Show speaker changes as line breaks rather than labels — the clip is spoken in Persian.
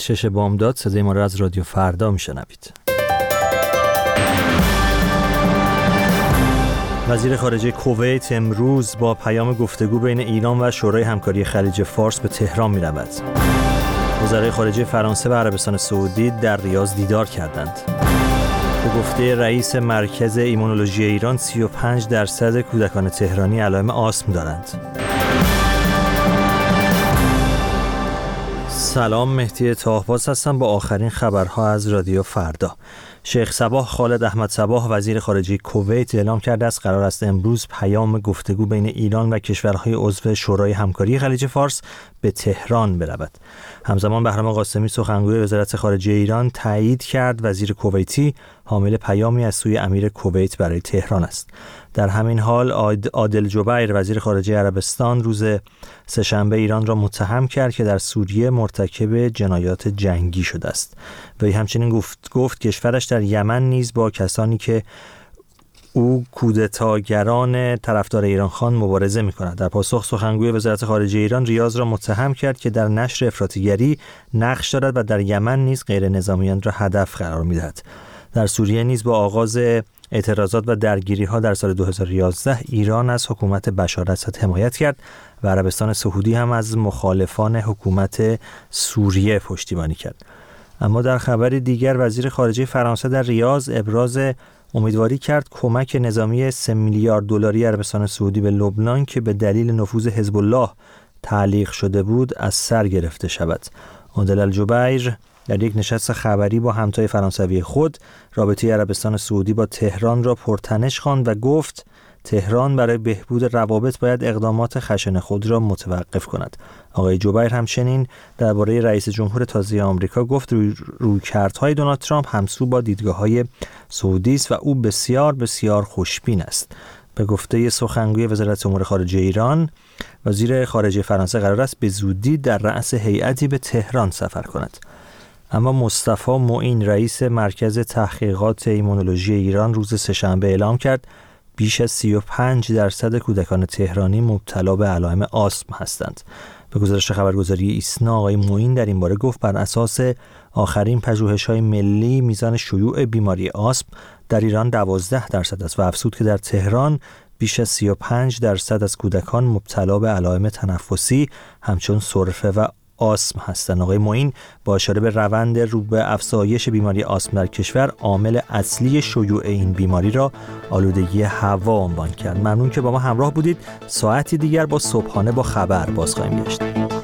6 بامداد صدای ما را از رادیو فردا میشنوید. وزیر خارجه کویت امروز با پیام گفتگو بین ایران و شورای همکاری خلیج فارس به تهران می‌رود. وزرای خارجه فرانسه و عربستان سعودی در ریاض دیدار کردند. به گفته رئیس مرکز ایمونولوژی ایران 35% کودکان تهرانی علائم آسم دارند. سلام، مهدی طاهباز هستم با آخرین خبرها از رادیو فردا. شیخ صباح خالد احمد صباح وزیر خارجه کویت اعلام کرده است قرار است امروز پیام گفتگو بین ایران و کشورهای عضو شورای همکاری خلیج فارس به تهران برود. همزمان بهرام قاسمی سخنگوی وزارت خارجه ایران تایید کرد وزیر کویتی حامل پیامی از سوی امیر کویت برای تهران است. در همین حال عادل جبیر وزیر خارجه عربستان روز سه‌شنبه ایران را متهم کرد که در سوریه مرتکب جنایات جنگی شده است. وی همچنین گفت کشورش در یمن نیز با کسانی که او کودتاگران طرفدار ایران خان مبارزه می‌کند. در پاسخ سخنگوی وزارت خارجه ایران ریاض را متهم کرد که در نشر افراطیگری نقش دارد و در یمن نیز غیر نظامیان را هدف قرار می‌دهد. در سوریه نیز با آغاز اعتراضات و درگیری‌ها در سال 2011 ایران از حکومت بشار الاسد حمایت کرد و عربستان سعودی هم از مخالفان حکومت سوریه پشتیبانی کرد. اما در خبر دیگر وزیر خارجه فرانسه در ریاض ابراز امیدواری کرد کمک نظامی 3 میلیارد دلاری عربستان سعودی به لبنان که به دلیل نفوذ حزب الله تعلیق شده بود از سر گرفته شود. عادل الجبیر در یک نشست خبری با همتای فرانسوی خود رابطه عربستان سعودی با تهران را پرتنش خواند و گفت تهران برای بهبود روابط باید اقدامات خشن خود را متوقف کند. آقای جبیر همچنین درباره رئیس جمهور تازه آمریکا گفت رویکردهای دونالد ترامپ همسو با دیدگاه‌های سعودی است و او بسیار بسیار خوشبین است. به گفته سخنگوی وزارت امور خارجه ایران، وزیر خارجه فرانسه قرار است به زودی در رأس هیئتی به تهران سفر کند. اما مصطفی معین رئیس مرکز تحقیقات ایمونولوژی ایران روز سه‌شنبه اعلام کرد بیش از 35% کودکان تهرانی مبتلا به علائم آسم هستند. به گزارش خبرگزاری ایسنا آقای معین در این باره گفت بر اساس آخرین پژوهش‌های ملی میزان شیوع بیماری آسم در ایران 12% است و افزود که در تهران بیش از 35% از کودکان مبتلا به علائم تنفسی همچون سرفه و آسم هستند. آقای معین با اشاره به روند رو به افزایش بیماری آسم در کشور عامل اصلی شیوع این بیماری را آلودگی هوا عنوان کرد. ممنون که با ما همراه بودید. ساعتی دیگر با صبحانه با خبر باز خواهیم گشت.